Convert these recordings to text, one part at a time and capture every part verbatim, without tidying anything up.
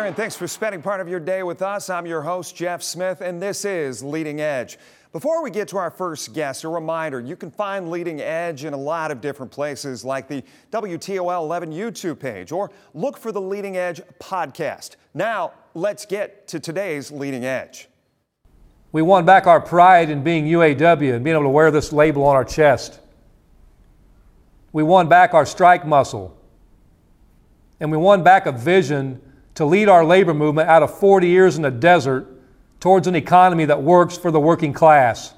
there, and thanks for spending part of your day with us. I'm your host, Jeff Smith, and this is Leading Edge. Before we get to our first guest, a reminder, you can find Leading Edge in a lot of different places like the W T O L eleven YouTube page, or look for the Leading Edge podcast. Now, let's get to today's Leading Edge. We won back our pride in being U A W and being able to wear this label on our chest. We won back our strike muscle. And we won back a vision to lead our labor movement out of forty years in the desert towards an economy that works for the working class.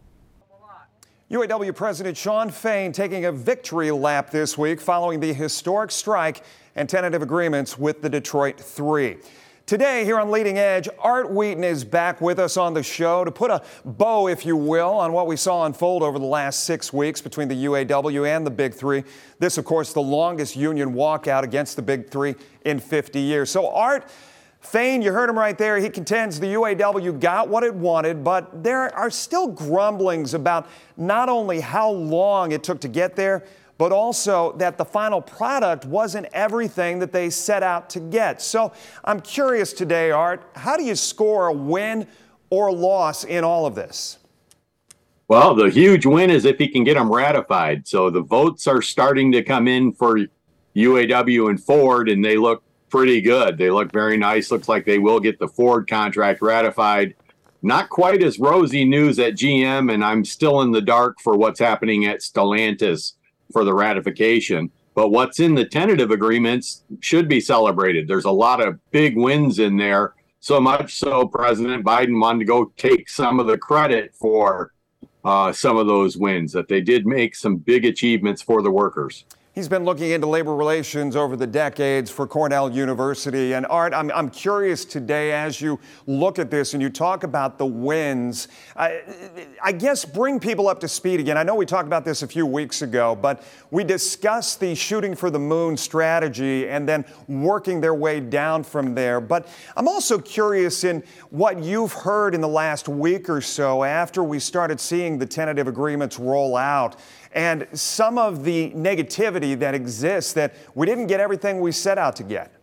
U A W President Shawn Fain taking a victory lap this week following the historic strike and tentative agreements with the Detroit Three. Today, here on Leading Edge, Art Wheaton is back with us on the show to put a bow, if you will, on what we saw unfold over the last six weeks between the U A W and the Big Three. This, of course, the longest union walkout against the Big Three in fifty years. So, Art, Fain, you heard him right there. He contends the U A W got what it wanted, but there are still grumblings about not only how long it took to get there, but also that the final product wasn't everything that they set out to get. So I'm curious today, Art, how do you score a win or loss in all of this? Well, the huge win is if he can get them ratified. So the votes are starting to come in for U A W and Ford, and they look pretty good. They look very nice. Looks like they will get the Ford contract ratified. Not quite as rosy news at G M, and I'm still in the dark for what's happening at Stellantis for the ratification. But what's in the tentative agreements should be celebrated. There's a lot of big wins in there, so much so President Biden wanted to go take some of the credit for uh, some of those wins, that they did make some big achievements for the workers. He's been looking into labor relations over the decades for Cornell University. And Art, I'm, I'm curious today, as you look at this and you talk about the wins, I, I guess bring people up to speed again. I know we talked about this a few weeks ago, but we discussed the shooting for the moon strategy and then working their way down from there. But I'm also curious in what you've heard in the last week or so after we started seeing the tentative agreements roll out, and some of the negativity that exists that we didn't get everything we set out to get.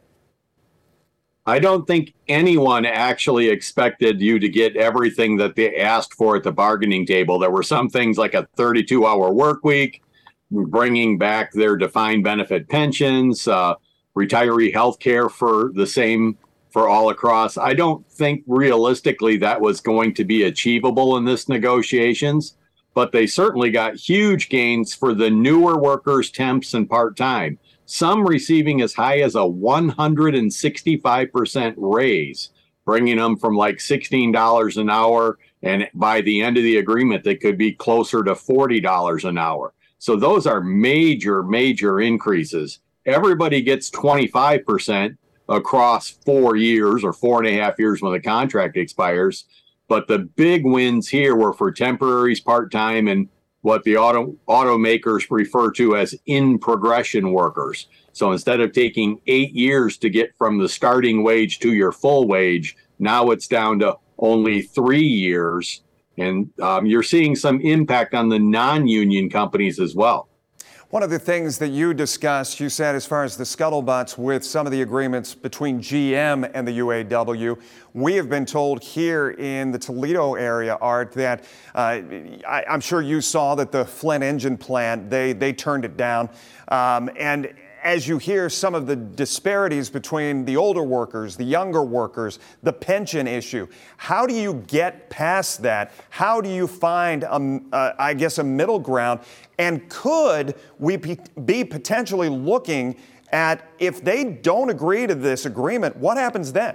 I don't think anyone actually expected you to get everything that they asked for at the bargaining table. There were some things like a thirty-two hour work week, bringing back their defined benefit pensions, uh, retiree health care for the same for all across. I don't think realistically that was going to be achievable in this negotiations. But they certainly got huge gains for the newer workers, temps, and part-time, some receiving as high as a one hundred sixty-five percent raise, bringing them from like sixteen dollars an hour. And by the end of the agreement, they could be closer to forty dollars an hour. So those are major, major increases. Everybody gets twenty-five percent across four years or four and a half years when the contract expires. But the big wins here were for temporaries, part-time, and what the auto automakers refer to as in-progression workers. So instead of taking eight years to get from the starting wage to your full wage, now it's down to only three years. And um, you're seeing some impact on the non-union companies as well. One of the things that you discussed, you said, as far as the scuttlebutts with some of the agreements between G M and the U A W, we have been told here in the Toledo area, Art, that uh, I, I'm sure you saw that the Flint engine plant, they, they turned it down. Um, and as you hear some of the disparities between the older workers, the younger workers, the pension issue, how do you get past that? How do you find, a, uh, I guess, a middle ground? And could we be potentially looking at, if they don't agree to this agreement, what happens then?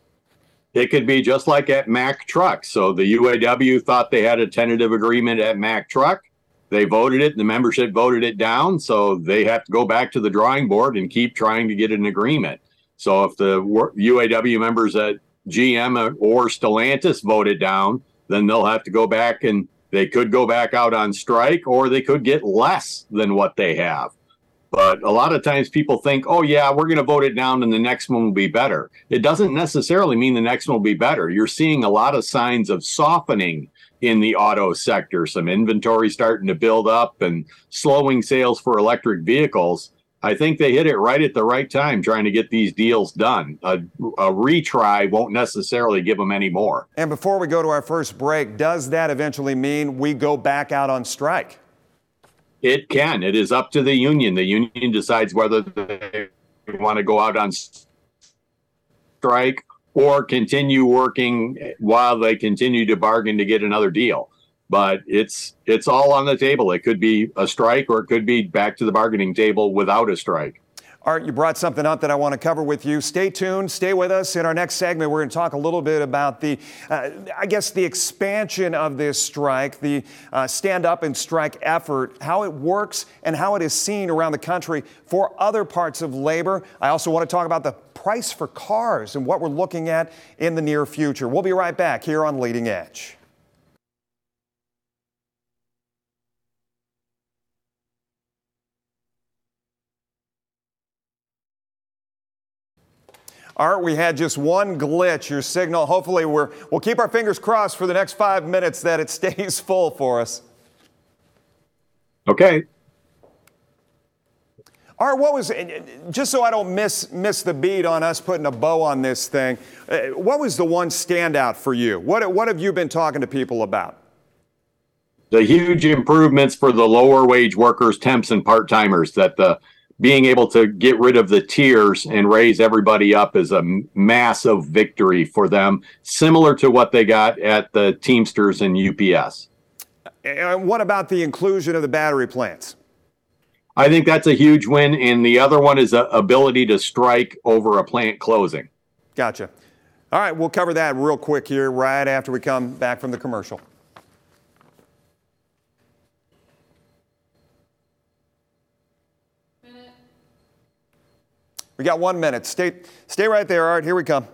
It could be just like at Mack Truck. So the U A W thought they had a tentative agreement at Mack Truck. They voted it, the membership voted it down, so they have to go back to the drawing board and keep trying to get an agreement. So if the U A W members at G M or Stellantis vote it down, then they'll have to go back, and they could go back out on strike, or they could get less than what they have. But a lot of times people think, oh yeah, we're going to vote it down and the next one will be better. It doesn't necessarily mean the next one will be better. You're seeing a lot of signs of softening in the auto sector, some inventory starting to build up and slowing sales for electric vehicles. I think they hit it right at the right time trying to get these deals done. A, a retry won't necessarily give them any more. And before we go to our first break, does that eventually mean we go back out on strike? It can. It is up to the union. The union decides whether they want to go out on strike or continue working while they continue to bargain to get another deal. But it's it's all on the table. It could be a strike or it could be back to the bargaining table without a strike. Art, you brought something up that I want to cover with you. Stay tuned. Stay with us. In our next segment, we're going to talk a little bit about the, uh, I guess, the expansion of this strike, the uh, stand up and strike effort, how it works and how it is seen around the country for other parts of labor. I also want to talk about the price for cars and what we're looking at in the near future. We'll be right back here on Leading Edge. Art, we had just one glitch, your signal. Hopefully we're, we'll keep our fingers crossed for the next five minutes that it stays full for us. Okay. Art, what was, just so I don't miss, miss the beat on us putting a bow on this thing, uh, what was the one standout for you? What, what have you been talking to people about? The huge improvements for the lower wage workers, temps, and part-timers, that the being able to get rid of the tiers and raise everybody up is a massive victory for them, similar to what they got at the Teamsters and U P S. And what about the inclusion of the battery plants? I think that's a huge win. And the other one is the ability to strike over a plant closing. Gotcha. All right, we'll cover that real quick here right after we come back from the commercial. We got one minute. Stay, stay right there, Art. Here we come.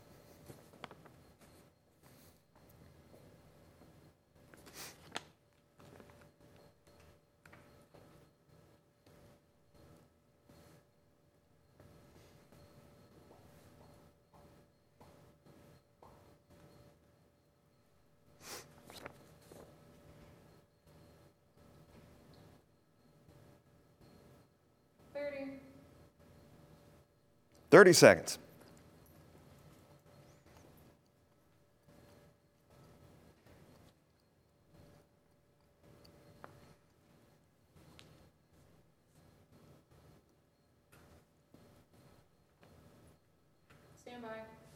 thirty seconds. Stand by.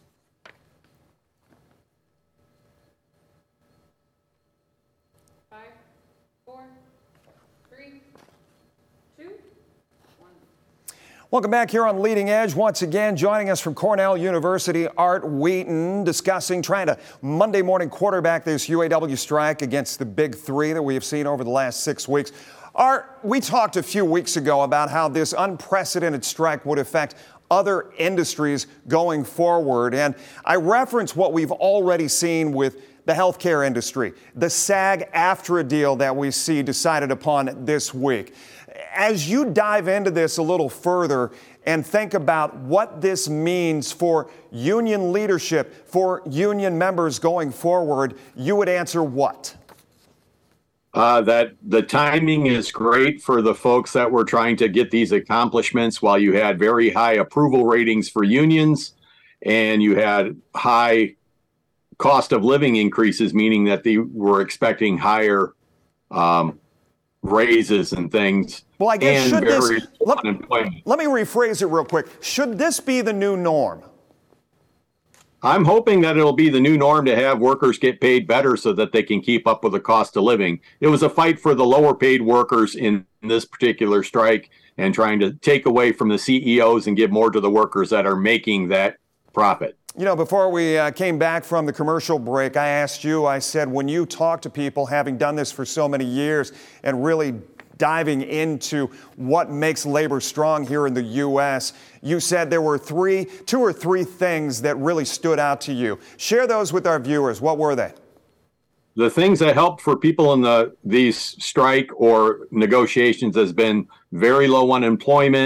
Five, four, three, two, one. Welcome back here on Leading Edge. Once again, joining us from Cornell University, Art Wheaton, discussing trying to Monday morning quarterback this U A W strike against the big three that we have seen over the last six weeks. Art, we talked a few weeks ago about how this unprecedented strike would affect other industries going forward. And I reference what we've already seen with the healthcare industry, the SAG-AFTRA deal that we see decided upon this week. As you dive into this a little further and think about what this means for union leadership, for union members going forward, you would answer what? Uh, that the timing is great for the folks that were trying to get these accomplishments while you had very high approval ratings for unions and you had high cost of living increases, meaning that they were expecting higher um, raises and things. Well, I guess should this, let, unemployment. let me rephrase it real quick. Should this be the new norm? I'm hoping that it'll be the new norm to have workers get paid better so that they can keep up with the cost of living. It was a fight for the lower paid workers in this particular strike and trying to take away from the C E Os and give more to the workers that are making that profit. You know, before we uh, came back from the commercial break, I asked you, I said, when you talk to people, having done this for so many years and really diving into what makes labor strong here in the U S, you said there were three, two or three things that really stood out to you. Share those with our viewers. What were they? The things that helped for people in the these strike or negotiations has been very low unemployment,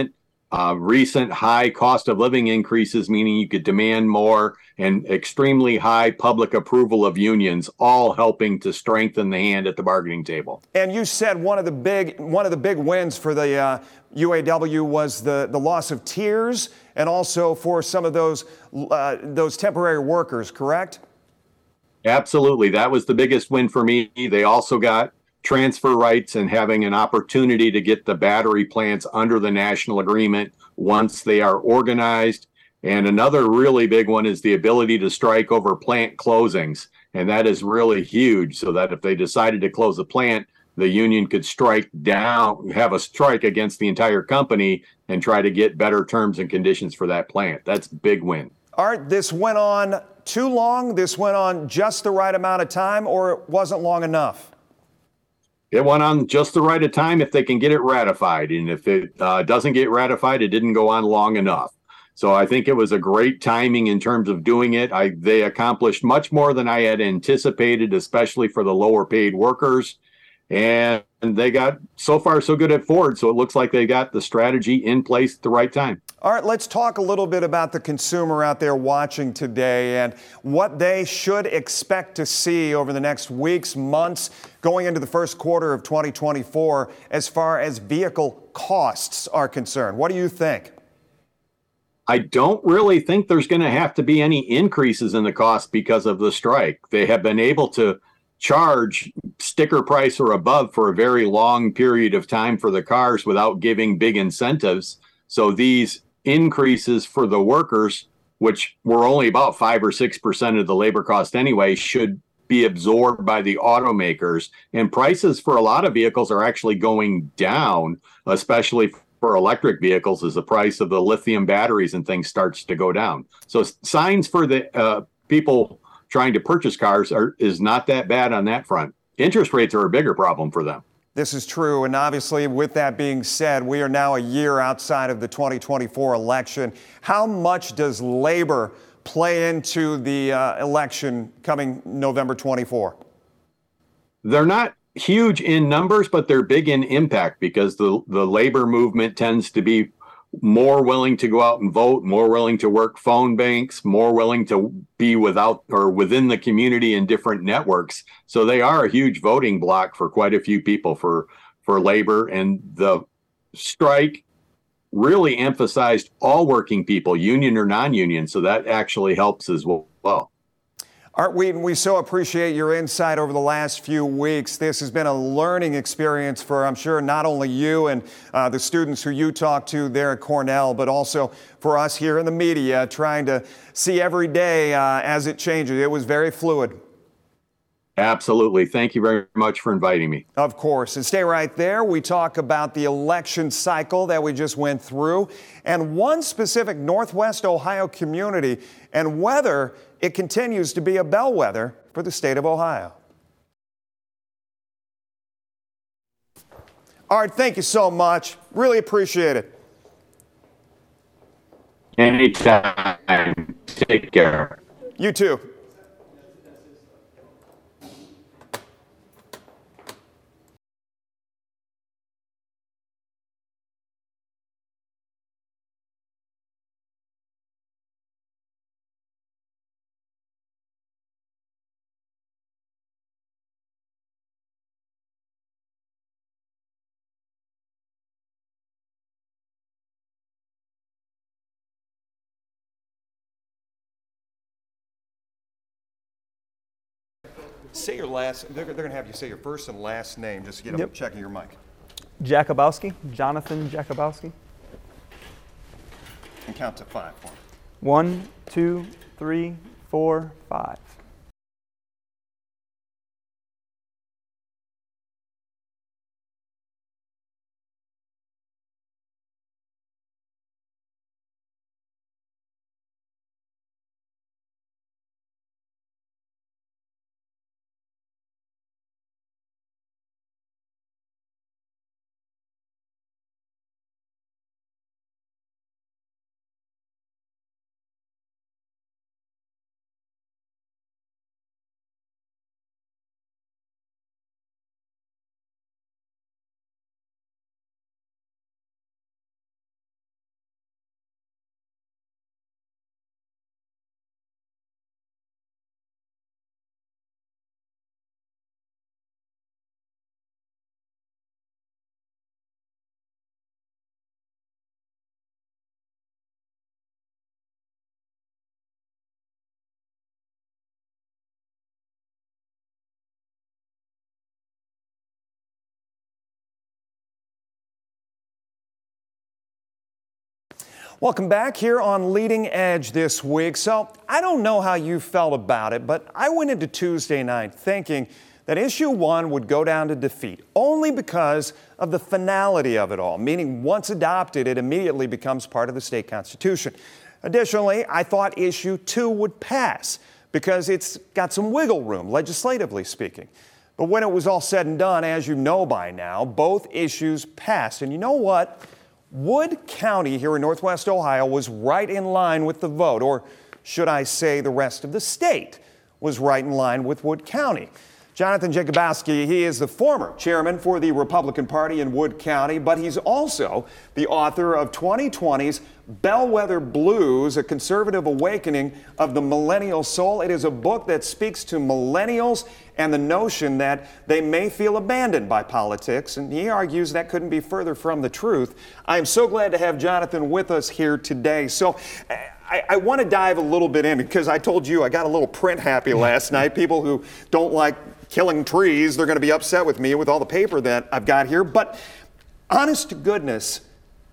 uh, recent high cost of living increases, meaning you could demand more, and extremely high public approval of unions, all helping to strengthen the hand at the bargaining table. And you said one of the big one of the big wins for the uh, U A W was the, the loss of tiers, and also for some of those uh, those temporary workers, correct? Absolutely. That was the biggest win for me. They also got transfer rights and having an opportunity to get the battery plants under the national agreement once they are organized. And another really big one is the ability to strike over plant closings. And that is really huge, so that if they decided to close a plant, the union could strike down, have a strike against the entire company and try to get better terms and conditions for that plant. That's a big win. Art, this went on too long? This went on just the right amount of time, or it wasn't long enough? It went on just the right of time if they can get it ratified. And if it uh, doesn't get ratified, it didn't go on long enough. So I think it was a great timing in terms of doing it. I, they accomplished much more than I had anticipated, especially for the lower paid workers. And they got so far so good at Ford. So it looks like they got the strategy in place at the right time. All right, let's talk a little bit about the consumer out there watching today and what they should expect to see over the next weeks, months, going into the first quarter of twenty twenty-four as far as vehicle costs are concerned. What do you think? I don't really think there's going to have to be any increases in the cost because of the strike. They have been able to charge sticker price or above for a very long period of time for the cars without giving big incentives. So these increases for the workers, which were only about five or six percent of the labor cost anyway, should be absorbed by the automakers. And prices for a lot of vehicles are actually going down, especially for electric vehicles, as the price of the lithium batteries and things starts to go down. So signs for the uh, people trying to purchase cars are is not that bad on that front. Interest rates are a bigger problem for them. This is true. And obviously, with that being said, we are now a year outside of the twenty twenty-four election. How much does labor play into the uh, election coming November twenty-fourth? They're not huge in numbers, but they're big in impact because the, the labor movement tends to be more willing to go out and vote, more willing to work phone banks, more willing to be without or within the community in different networks. So they are a huge voting bloc for quite a few people for, for labor. And the strike really emphasized all working people, union or non-union. So that actually helps as well. Art Wheaton, we so appreciate your insight over the last few weeks. This has been a learning experience for, I'm sure, not only you and uh, the students who you talk to there at Cornell, but also for us here in the media trying to see every day uh, as it changes. It was very fluid. Absolutely. Thank you very much for inviting me. Of course. And stay right there. We talk about the election cycle that we just went through and one specific Northwest Ohio community and whether it continues to be a bellwether for the state of Ohio. Art, thank you so much. Really appreciate it. Anytime. Take care. You too. Say your last, they're, they're going to have you say your first and last name just to get them Yep. checking your mic. Jakubowski, Jonathan Jakubowski. And count to five for me. One, two, three, four, five. Welcome back here on Leading Edge this week. So I don't know how you felt about it, but I went into Tuesday night thinking that issue one would go down to defeat only because of the finality of it all, meaning once adopted, it immediately becomes part of the state constitution. Additionally, I thought issue two would pass because it's got some wiggle room, legislatively speaking. But when it was all said and done, as you know by now, both issues passed. And you know what? Wood County here in Northwest Ohio was right in line with the vote, or should I say the rest of the state was right in line with Wood County. Jonathan Jakubowski, he is the former chairman for the Republican Party in Wood County, but he's also the author of twenty twenty's Bellwether Blues, A Conservative Awakening of the Millennial Soul. It is a book that speaks to millennials and the notion that they may feel abandoned by politics, and he argues that couldn't be further from the truth. I am so glad to have Jonathan with us here today. So I, I want to dive a little bit in because I told you I got a little print happy last night. People who don't like killing trees, they're going to be upset with me with all the paper that I've got here. But honest to goodness,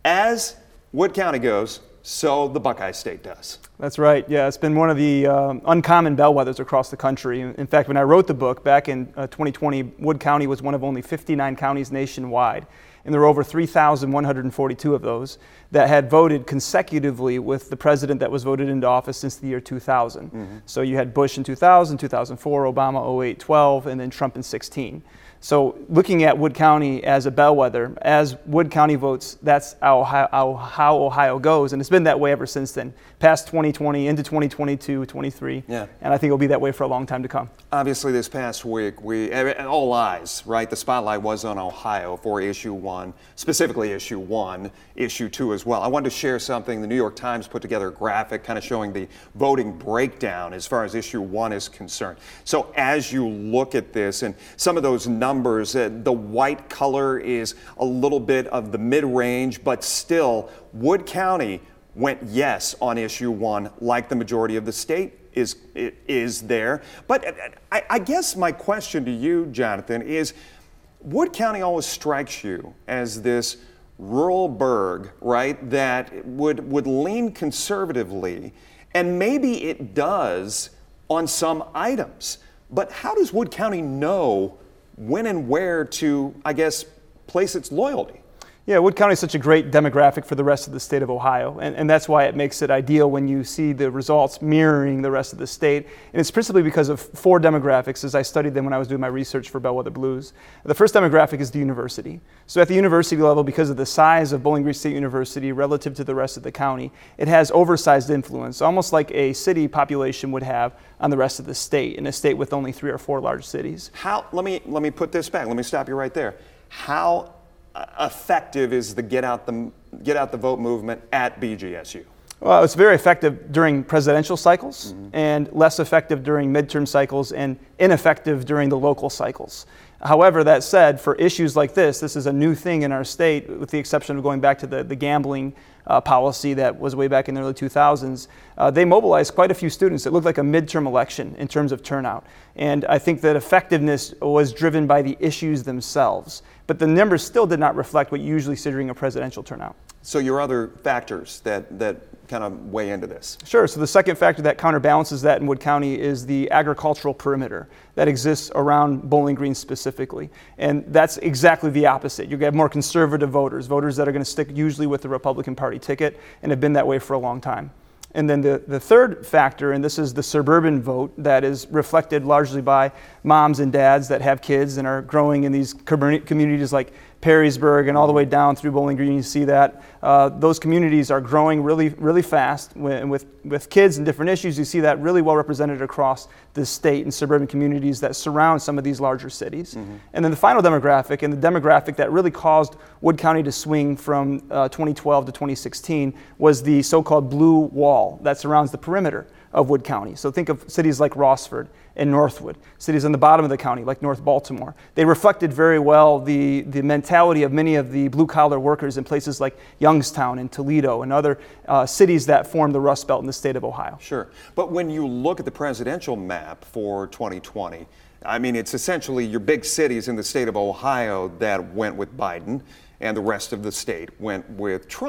as Wood County goes, so the Buckeye State does. That's right. Yeah, it's been one of the um, uncommon bellwethers across the country. In fact, when I wrote the book back in uh, twenty twenty, Wood County was one of only fifty-nine counties nationwide. And there were over three thousand one hundred forty-two of those that had voted consecutively with the president that was voted into office since the year two thousand. Mm-hmm. So you had Bush in two thousand, two thousand four, Obama oh eight, twelve, and then Trump in sixteen. So looking at Wood County as a bellwether, as Wood County votes, that's how, how, how Ohio goes. And it's been that way ever since then, past twenty twenty, into twenty twenty-two, twenty-three. Yeah. And I think it'll be that way for a long time to come. Obviously, this past week, we all eyes, right? The spotlight was on Ohio for issue one, specifically issue one, issue two as well. I wanted to share something. The New York Times put together a graphic kind of showing the voting breakdown as far as issue one is concerned. So as you look at this and some of those numbers, Numbers, uh, the white color is a little bit of the mid-range, but still, Wood County went yes on issue one, like the majority of the state is is there. But I, I guess my question to you, Jonathan, is Wood County always strikes you as this rural burg, right, that would would lean conservatively, and maybe it does on some items. But how does Wood County know when and where to, I guess, place its loyalty? Yeah, Wood County is such a great demographic for the rest of the state of Ohio, and, and that's why it makes it ideal when you see the results mirroring the rest of the state. And it's principally because of four demographics as I studied them when I was doing my research for Bellwether Blues. The first demographic is the university. So at the university level, because of the size of Bowling Green State University relative to the rest of the county, it has oversized influence, almost like a city population would have on the rest of the state, in a state with only three or four large cities. How, let me, let me put this back, let me stop you right there. How effective is the get out the get out the vote movement at B G S U? Well, it's very effective during presidential cycles, mm-hmm. and less effective during midterm cycles, and ineffective during the local cycles. However, that said, for issues like this, this is a new thing in our state, with the exception of going back to the, the gambling uh, policy that was way back in the early two thousands. Uh, they mobilized quite a few students. It looked like a midterm election in terms of turnout. And I think that effectiveness was driven by the issues themselves. But the numbers still did not reflect what you usually see during a presidential turnout. So your other factors that, that kind of weigh into this? Sure. So the second factor that counterbalances that in Wood County is the agricultural perimeter that exists around Bowling Green specifically. And that's exactly the opposite. You have more conservative voters, voters that are going to stick usually with the Republican Party ticket and have been that way for a long time. And then the, the third factor, and this is the suburban vote that is reflected largely by moms and dads that have kids and are growing in these communities like Perrysburg and all the way down through Bowling Green. You see that. Uh, those communities are growing really, really fast with, with, with kids and different issues. You see that really well represented across the state and suburban communities that surround some of these larger cities. Mm-hmm. And then the final demographic, and the demographic that really caused Wood County to swing from uh, twenty twelve to twenty sixteen, was the so-called blue wall that surrounds the perimeter of Wood County. So think of cities like Rossford and Northwood, cities on the bottom of the county like North Baltimore. They reflected very well the, the mentality of many of the blue-collar workers in places like Youngstown and Toledo and other uh, cities that form the Rust Belt in the state of Ohio. Sure. But when you look at the presidential map for twenty twenty, I mean, it's essentially your big cities in the state of Ohio that went with Biden, and the rest of the state went with Trump.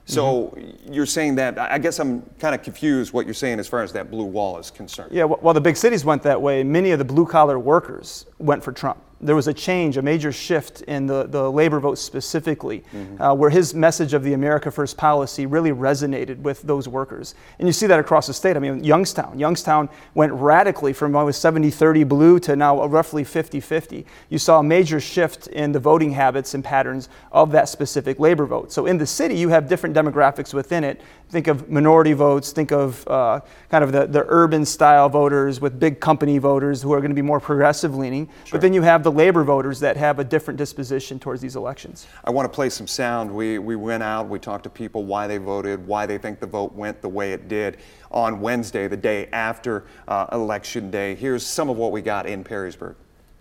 So mm-hmm. you're saying that, I guess I'm kind of confused what you're saying as far as that blue wall is concerned. Yeah, well, the big cities went that way. Many of the blue-collar workers went for Trump. There was a change, a major shift in the, the labor vote specifically, mm-hmm. uh, where his message of the America First policy really resonated with those workers. And you see that across the state. I mean, Youngstown. Youngstown went radically from always seventy thirty blue to now roughly fifty fifty. You saw a major shift in the voting habits and patterns of that specific labor vote. So in the city, you have different demographics within it. Think of minority votes, think of uh, kind of the, the urban style voters with big company voters who are going to be more progressive leaning. Sure. But then you have the labor voters that have a different disposition towards these elections. I want to play some sound. We, we went out, we talked to people why they voted, why they think the vote went the way it did on Wednesday, the day after uh, Election Day. Here's some of what we got in Perrysburg.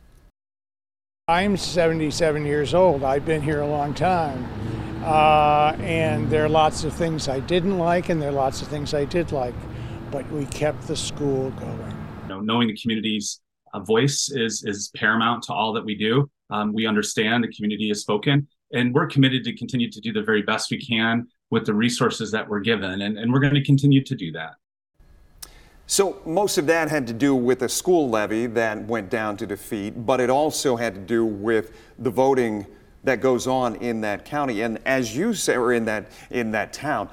I'm seventy-seven years old. I've been here a long time. Uh, and there are lots of things I didn't like, and there are lots of things I did like, but we kept the school going. You know, knowing the community's uh, voice is is paramount to all that we do. Um, we understand the community has spoken, and we're committed to continue to do the very best we can with the resources that we're given, and, and we're going to continue to do that. So most of that had to do with a school levy that went down to defeat, but it also had to do with the voting that goes on in that county. And as you say, or in that in that town,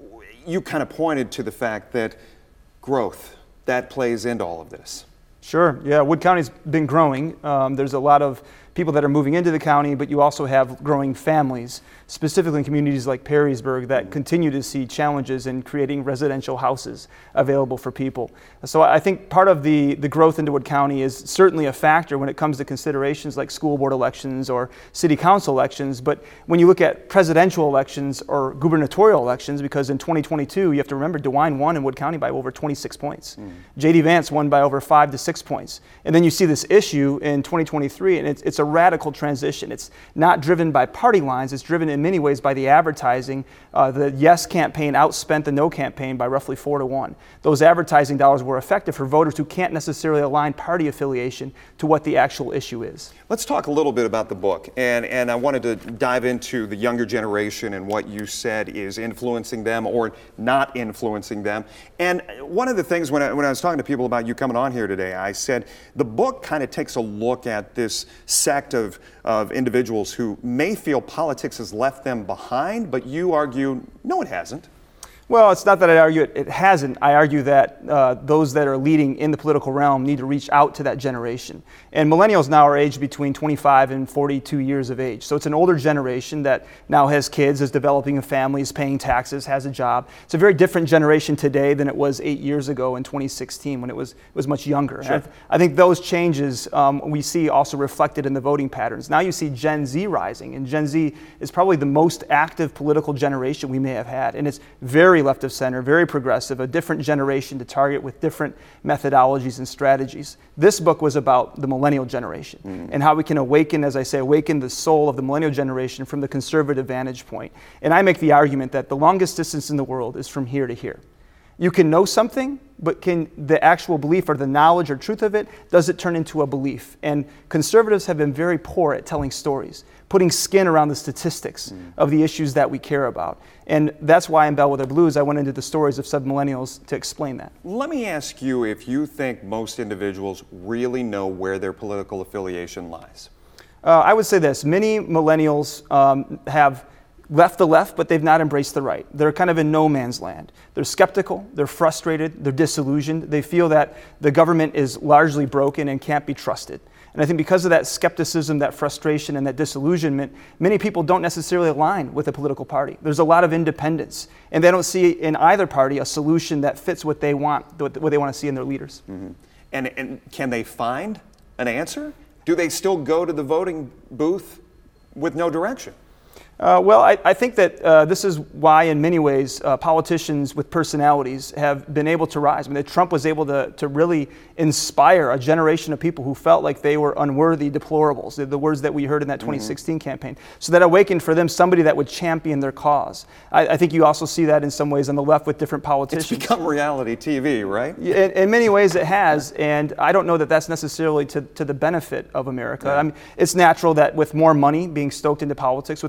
you kind of pointed to the fact that growth, that plays into all of this. Sure, yeah, Wood County's been growing. Um, there's a lot of people that are moving into the county, but you also have growing families, specifically in communities like Perrysburg that mm-hmm. continue to see challenges in creating residential houses available for people. So I think part of the, the growth into Wood County is certainly a factor when it comes to considerations like school board elections or city council elections, but when you look at presidential elections or gubernatorial elections, because in twenty twenty-two, you have to remember DeWine won in Wood County by over twenty-six points. Mm-hmm. J D Vance won by over five to six points. And then you see this issue in twenty twenty-three, and it's, it's a radical transition. It's not driven by party lines. It's driven in many ways by the advertising. Uh, the yes campaign outspent the no campaign by roughly four to one. Those advertising dollars were effective for voters who can't necessarily align party affiliation to what the actual issue is. Let's talk a little bit about the book. And, and I wanted to dive into the younger generation and what you said is influencing them or not influencing them. And one of the things when I, when I was talking to people about you coming on here today, I said the book kind of takes a look at this sect of, of individuals who may feel politics has left them behind, but you argue, no, it hasn't. Well, it's not that I argue it, it hasn't. I argue that uh, those that are leading in the political realm need to reach out to that generation. And millennials now are aged between twenty-five and forty-two years of age. So it's an older generation that now has kids, is developing a family, is paying taxes, has a job. It's a very different generation today than it was eight years ago in twenty sixteen when it was, it was much younger. Sure. I, th- I think those changes um, we see also reflected in the voting patterns. Now you see Gen Z rising, and Gen Z is probably the most active political generation we may have had. And it's very left of center, very progressive, a different generation to target with different methodologies and strategies. This book was about the millennial generation mm. and how we can awaken, as I say, awaken the soul of the millennial generation from the conservative vantage point. And I make the argument that the longest distance in the world is from here to here. You can know something, but can the actual belief or the knowledge or truth of it, does it turn into a belief? And conservatives have been very poor at telling stories, putting skin around the statistics mm. of the issues that we care about. And that's why in Bellwether Blues, I went into the stories of submillennials to explain that. Let me ask you if you think most individuals really know where their political affiliation lies. Uh, I would say this, many millennials um, have left the left, but they've not embraced the right. They're kind of in no man's land. They're skeptical, they're frustrated, they're disillusioned. They feel that the government is largely broken and can't be trusted. And I think because of that skepticism, that frustration, and that disillusionment, many people don't necessarily align with a political party. There's a lot of independence, and they don't see in either party a solution that fits what they want, what they want to see in their leaders. Mm-hmm. And, and can they find an answer? Do they still go to the voting booth with no direction? Uh, well, I, I think that uh, this is why, in many ways, uh, politicians with personalities have been able to rise. I mean, that Trump was able to, to really inspire a generation of people who felt like they were unworthy deplorables, the, the words that we heard in that twenty sixteen mm-hmm. campaign. So that awakened for them somebody that would champion their cause. I, I think you also see that in some ways on the left with different politicians. It's become reality T V, right? In, in many ways it has, and I don't know that that's necessarily to, to the benefit of America. Yeah. I mean, it's natural that with more money being stoked into politics, with more influence,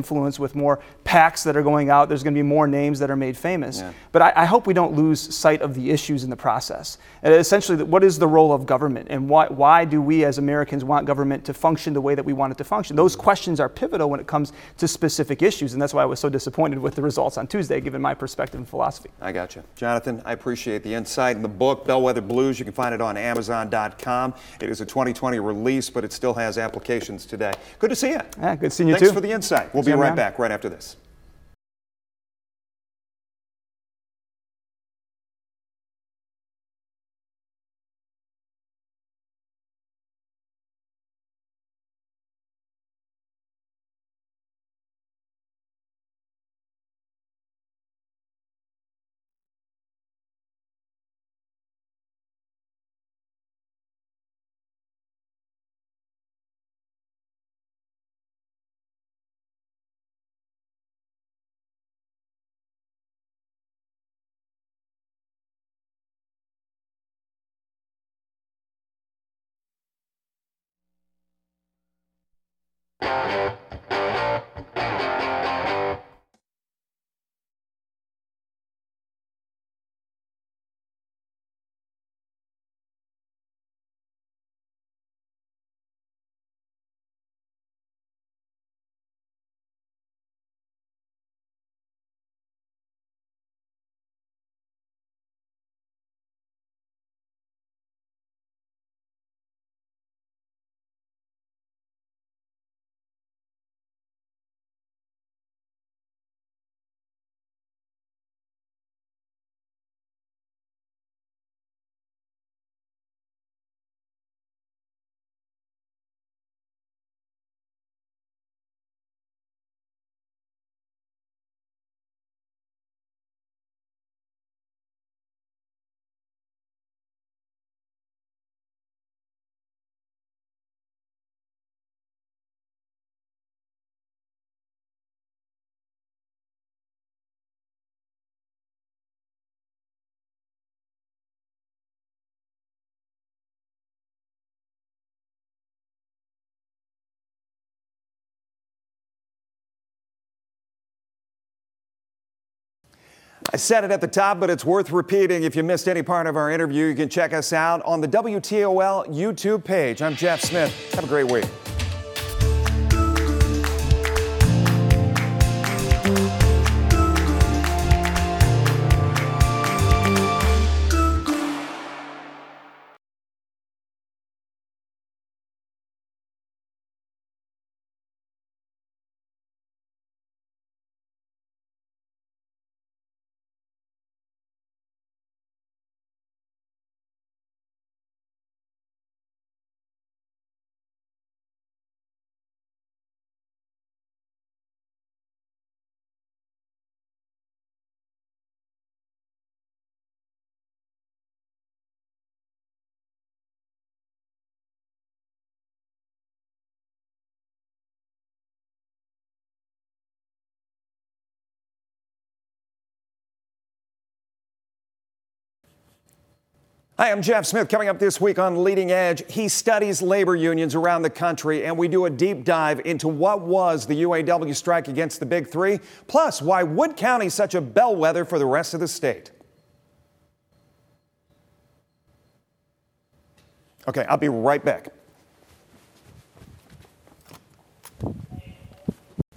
influence with more PACs that are going out. There's going to be more names that are made famous. Yeah. But I, I hope we don't lose sight of the issues in the process. And essentially, what is the role of government, and why, why do we as Americans want government to function the way that we want it to function? Those questions are pivotal when it comes to specific issues, and that's why I was so disappointed with the results on Tuesday, given my perspective and philosophy. I got you. Jonathan, I appreciate the insight in the book, Bellwether Blues. You can find it on Amazon dot com. It is a twenty twenty release, but it still has applications today. Good to see you. Yeah, good seeing you Thanks too. for the insight. We'll be right back right after this. I said it at the top, but it's worth repeating. If you missed any part of our interview, you can check us out on the W T O L YouTube page. I'm Jeff Smith. Have a great week. Hi, I'm Jeff Smith. Coming up this week on Leading Edge, he studies labor unions around the country, and we do a deep dive into what was the U A W strike against the Big Three, plus why Wood County is such a bellwether for the rest of the state. Okay, I'll be right back.